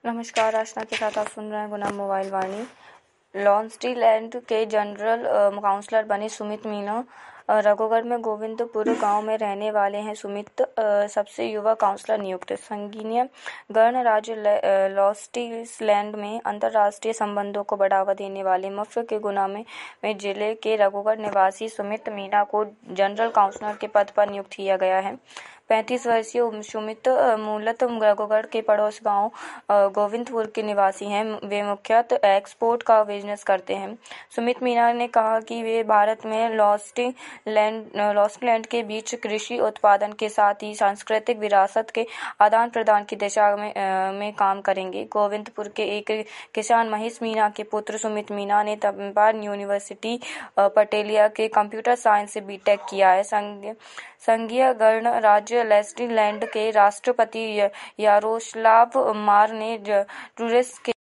नमस्कार, आशना के साथ आप सुन रहे हैं गुना मोबाइल वाणी। लॉन्सडीलैंड के जनरल काउंसलर बने सुमित मीना। रघुगढ़ में गोविंदपुर गांव में रहने वाले हैं सुमित, सबसे युवा काउंसलर नियुक्त। संघीय गणराज्य लॉन्सडीलैंड में अंतर्राष्ट्रीय संबंधों को बढ़ावा देने वाले मप्र के गुना में जिले के रघुगढ़ निवासी सुमित मीना को जनरल काउंसलर के पद पर नियुक्त किया गया है। 35 वर्षीय सुमित मूलतः रघुगढ़ के पड़ोस गांव गोविंदपुर के निवासी हैं। वे मुख्यतः एक्सपोर्ट का बिजनेस करते हैं। सुमित मीना ने कहा कि वे भारत में लॉन्सडीलैंड के बीच कृषि उत्पादन के साथ ही सांस्कृतिक विरासत के आदान प्रदान की दिशा में काम करेंगे। गोविंदपुर के एक किसान महेश मीना के पुत्र सुमित मीना ने तमिलनाडु यूनिवर्सिटी पटेलिया के कंप्यूटर साइंस से बीटेक किया है। संघीय गणराज्य लॉन्सडीलैंड के राष्ट्रपति यारोस्लाव मार ने टूरिस्ट के